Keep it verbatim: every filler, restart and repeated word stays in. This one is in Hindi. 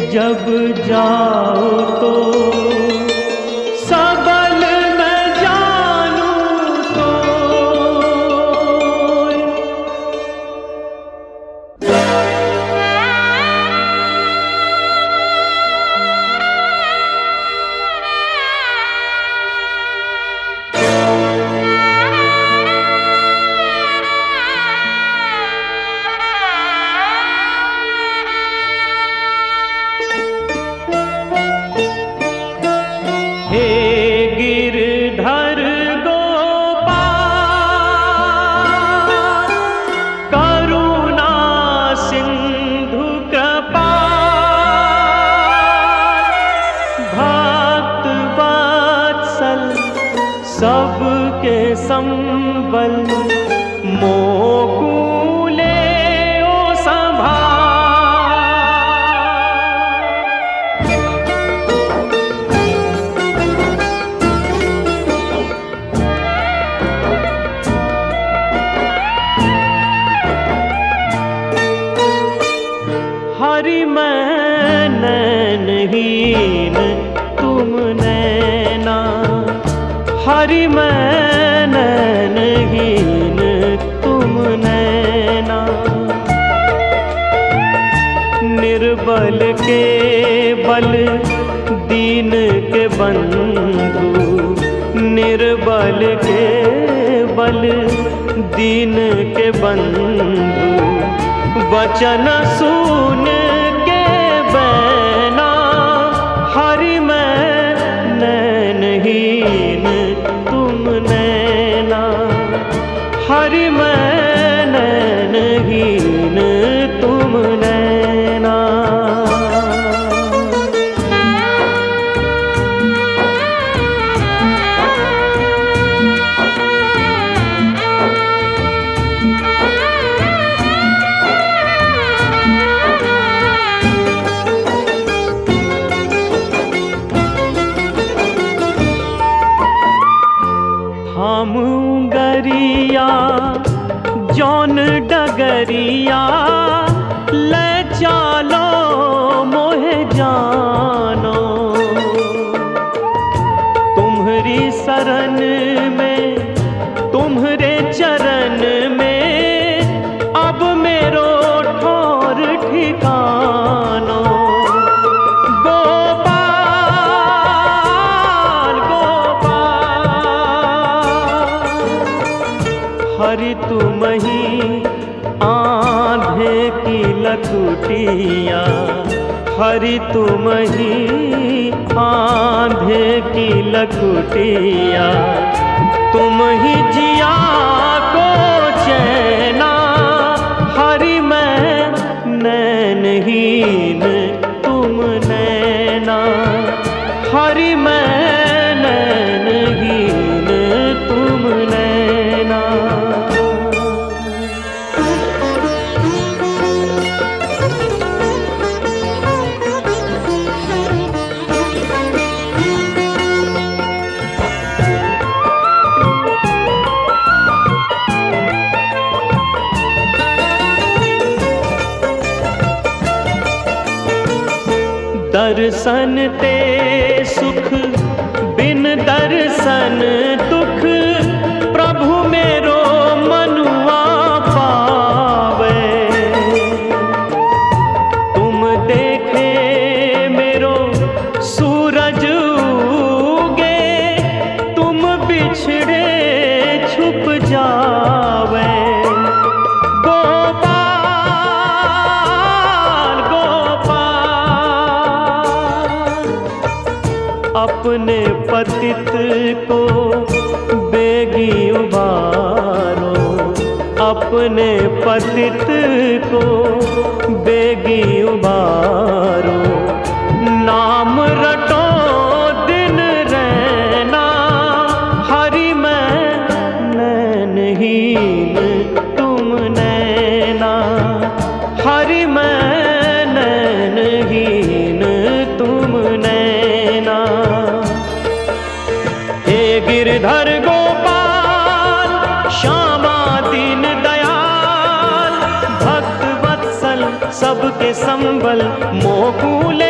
जब जाओ तो सबल मैं जानूं तो। हे गिरधर गोपाल, करुणा सिंधु कृपाल, भक्त वत्सल सबके संबल, मोकुले ओ संभाल। हरि मैं नैनहीन तुम नैना, हरि मैं नैनहीन तुम नैना। निर्बल के बल दीन के बंधु, निर्बल के बल दीन के बंधु। वचन सुन के बैना, हरि मैं नैनहीन तुम नैना, हरि मैं नैनहीन तुम नैना। हम गरिया जौन डगरिया, ले चालो मोहे जानो। तुम्हारी शरण में तुम्हारे चरण में, अब मेरो ठौर ठिकानो। हरि तुम ही आंधे की लकुटिया, हरि तुम ही आंधे की लकुटिया। तुम ही जिया को चैना, हरि मैं नैनहीन तुम नैना, हरि मैं नैनहीन तुम नैना। दर्शन ते सुख बिन दर्शन दुख, प्रभु मेरो मनुआ पावे। तुम देखे मेरो सूरज उगे, तुम बिछड़े छुप जावे। अपने पतित को बेगी उबारो, अपने पतित को बेगी उबारो। नाम रटो दिन रैना, हरि मैं नैनहीन तुम नैना, हरि मैं नैनहीन तुम नैना। हे गिरधर गोपाल, श्यामा दीन दयाल, भक्त वत्सल सबके संबल, मोकुले